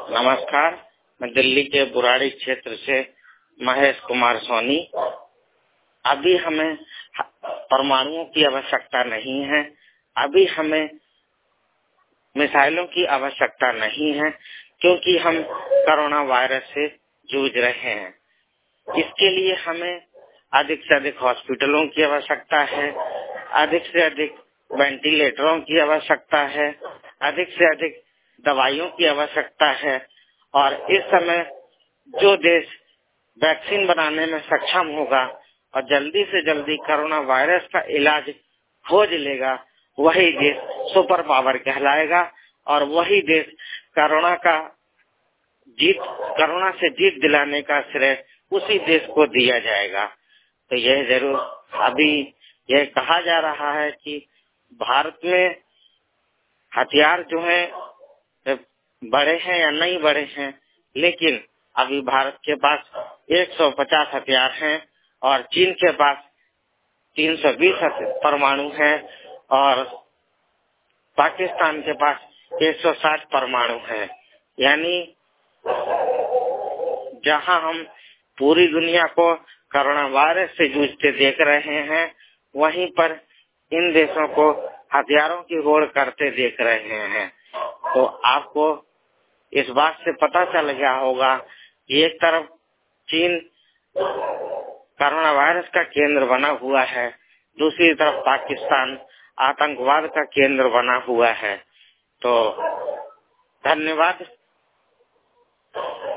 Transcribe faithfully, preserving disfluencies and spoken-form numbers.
नमस्कार, मैं दिल्ली के बुराड़ी क्षेत्र से महेश कुमार सोनी। अभी हमें परमाणुओं की आवश्यकता नहीं है, अभी हमें मिसाइलों की आवश्यकता नहीं है, क्योंकि हम कोरोना वायरस से जूझ रहे हैं। इसके लिए हमें अधिक से अधिक हॉस्पिटलों की आवश्यकता है, अधिक से अधिक वेंटिलेटरों की आवश्यकता है, अधिक से अधिक दवाइयों की आवश्यकता है। और इस समय जो देश वैक्सीन बनाने में सक्षम होगा और जल्दी से जल्दी कोरोना वायरस का इलाज खोज लेगा, वही देश सुपर पावर कहलाएगा और वही देश कोरोना का जीत कोरोना से जीत दिलाने का श्रेय उसी देश को दिया जाएगा। तो यह जरूर अभी यह कहा जा रहा है कि भारत में हथियार जो है बड़े हैं या नहीं बड़े हैं, लेकिन अभी भारत के पास एक सौ पचास हथियार हैं और चीन के पास तीन सौ बीस परमाणु हैं और पाकिस्तान के पास एक सौ साठ परमाणु हैं। यानी जहां हम पूरी दुनिया को कोरोना वायरस से जूझते देख रहे हैं, वहीं पर इन देशों को हथियारों की होड़ करते देख रहे हैं। तो आपको इस बात से पता चल गया होगा कि एक तरफ चीन कोरोना वायरस का केंद्र बना हुआ है, दूसरी तरफ पाकिस्तान आतंकवाद का केंद्र बना हुआ है। तो धन्यवाद।